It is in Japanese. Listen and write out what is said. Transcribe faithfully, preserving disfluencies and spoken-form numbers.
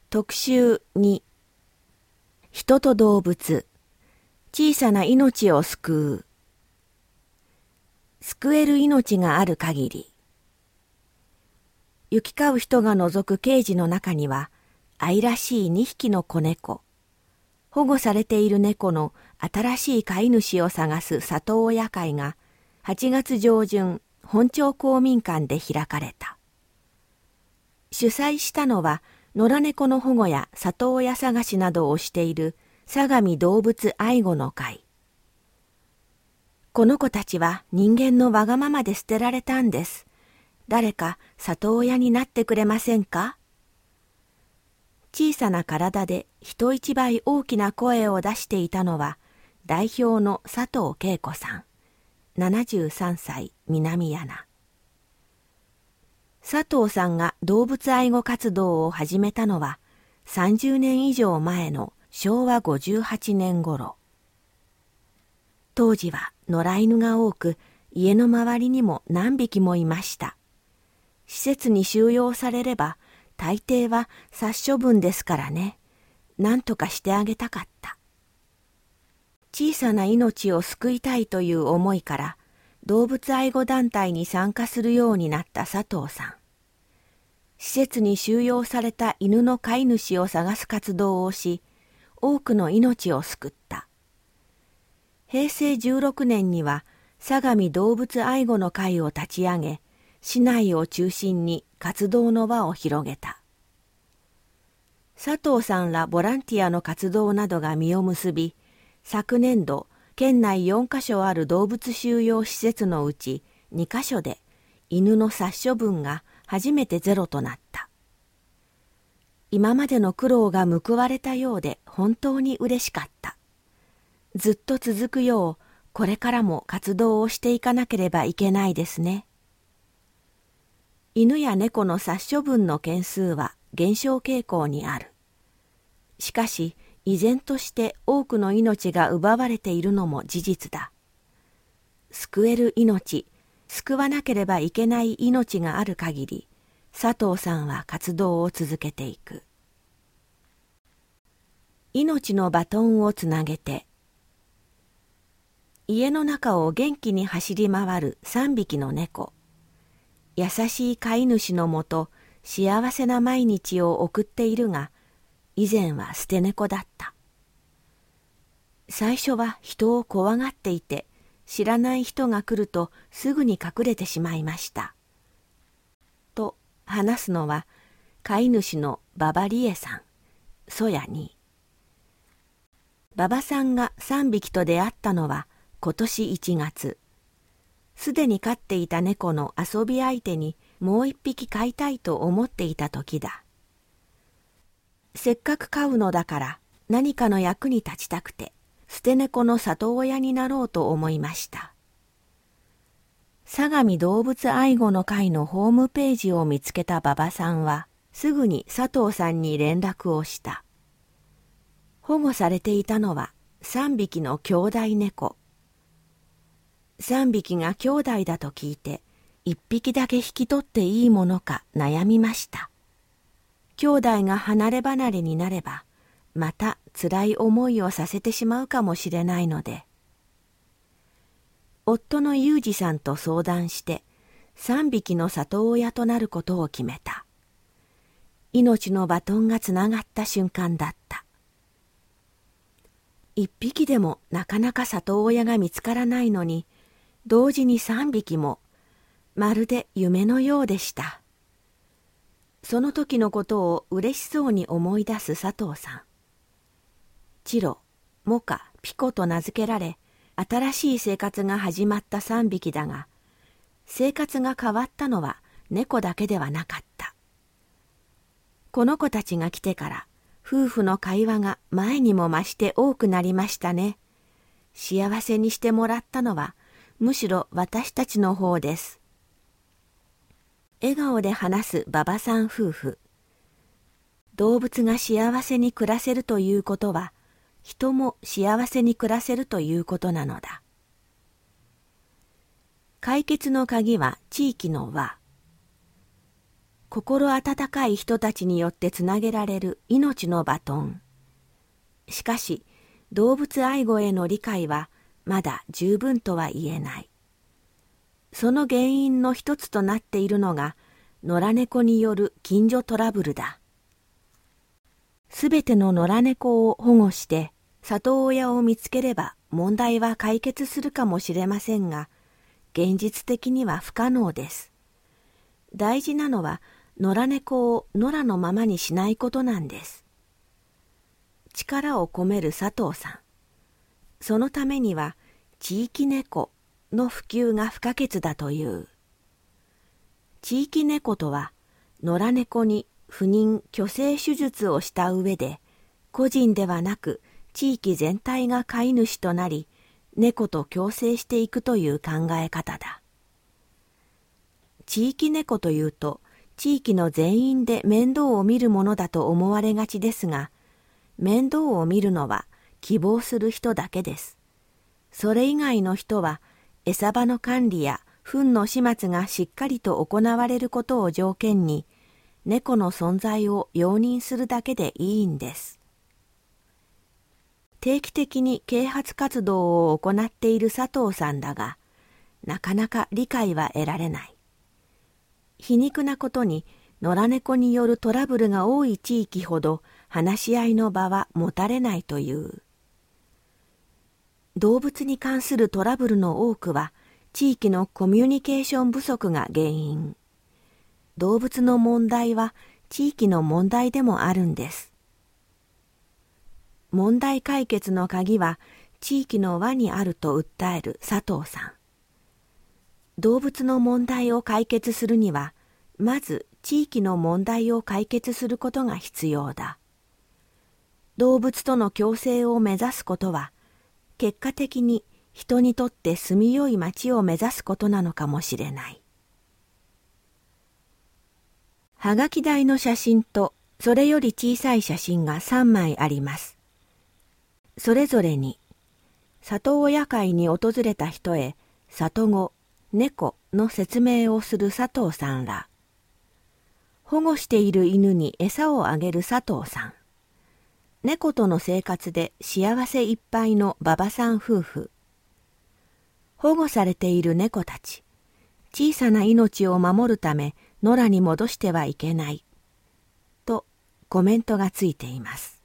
特集に、人と動物、小さな命を救う。救える命がある限り。行き交う人が除くケージの中には、愛らしいにひきの子猫。保護されている猫の新しい飼い主を探す里親会が、はちがつ上旬、本町公民館で開かれた。主催したのは、野良猫の保護や里親探しなどをしている相模動物愛護の会。この子たちは人間のわがままで捨てられたんです。誰か里親になってくれませんか？小さな体で人一倍大きな声を出していたのは代表の佐藤恵子さん、ななじゅうさんさい、南柳。佐藤さんが動物愛護活動を始めたのはさんじゅうねん以上前のしょうわごじゅうはちねん頃。当時は野良犬が多く、家の周りにも何匹もいました。施設に収容されれば、大抵は殺処分ですからね。何とかしてあげたかった。小さな命を救いたいという思いから、動物愛護団体に参加するようになった佐藤さん。施設に収容された犬の飼い主を探す活動をし、多くの命を救った。へいせいじゅうろくねんには相模動物愛護の会を立ち上げ、市内を中心に活動の輪を広げた。佐藤さんらボランティアの活動などが実を結び、昨年度、県内よんかしょある動物収容施設のうちにかしょで犬の殺処分が初めてゼロとなった。今までの苦労が報われたようで本当に嬉しかった。ずっと続くようこれからも活動をしていかなければいけないですね。犬や猫の殺処分の件数は減少傾向にある。しかし依然として多くの命が奪われているのも事実だ。救える命、救わなければいけない命がある限り、佐藤さんは活動を続けていく。命のバトンをつなげて。家の中を元気に走り回るさんびきの猫。優しい飼い主のもと幸せな毎日を送っているが、以前は捨て猫だった。最初は人を怖がっていて、知らない人が来るとすぐに隠れてしまいました。と話すのは飼い主の馬場理恵さん、そやに。馬場さんがさんびきと出会ったのは今年いちがつ。すでに飼っていた猫の遊び相手にもう一匹飼いたいと思っていた時だ。せっかく飼うのだから何かの役に立ちたくて、捨て猫の里親になろうと思いました。相模動物愛護の会のホームページを見つけた馬場さんは、すぐに佐藤さんに連絡をした。保護されていたのはさんびきの兄弟猫。さんびきが兄弟だと聞いて、いっぴきだけ引き取っていいものか悩みました。兄弟が離れ離れになれば、また辛い思いをさせてしまうかもしれないので、夫の裕二さんと相談してさんびきの里親となることを決めた。命のバトンがつながった瞬間だった。一匹でもなかなか里親が見つからないのに、同時にさんびきも、まるで夢のようでした。その時のことを嬉しそうに思い出す佐藤さん。チロ、モカ、ピコと名付けられ、新しい生活が始まったさんびきだが、生活が変わったのは猫だけではなかった。この子たちが来てから、夫婦の会話が前にも増して多くなりましたね。幸せにしてもらったのは、むしろ私たちの方です。笑顔で話す馬場さん夫婦。動物が幸せに暮らせるということは、人も幸せに暮らせるということなのだ。解決の鍵は地域の輪。 心温かい人たちによってつなげられる命のバトン。しかし、動物愛護への理解はまだ十分とは言えない。その原因の一つとなっているのが、野良猫による近所トラブルだ。すべての野良猫を保護して、里親を見つければ問題は解決するかもしれませんが、現実的には不可能です。大事なのは、野良猫を野良のままにしないことなんです。力を込める佐藤さん。そのためには、地域猫の普及が不可欠だという。地域猫とは、野良猫に不妊・去勢手術をした上で、個人ではなく地域全体が飼い主となり、猫と共生していくという考え方だ。地域猫というと、地域の全員で面倒を見るものだと思われがちですが、面倒を見るのは希望する人だけです。それ以外の人は、餌場の管理や糞の始末がしっかりと行われることを条件に、猫の存在を容認するだけでいいんです。定期的に啓発活動を行っている佐藤さんだが、なかなか理解は得られない。皮肉なことに、野良猫によるトラブルが多い地域ほど話し合いの場は持たれないという。動物に関するトラブルの多くは、地域のコミュニケーション不足が原因。動物の問題は地域の問題でもあるんです。問題解決の鍵は地域の輪にあると訴える佐藤さん。動物の問題を解決するには、まず地域の問題を解決することが必要だ。動物との共生を目指すことは、結果的に人にとって住みよい町を目指すことなのかもしれない。はがき台の写真とそれより小さい写真がさんまいあります。それぞれに、里親会に訪れた人へ里子、猫の説明をする佐藤さんら。保護している犬に餌をあげる佐藤さん。猫との生活で幸せいっぱいの馬場さん夫婦。保護されている猫たち。小さな命を守るため野良に戻してはいけない。とコメントがついています。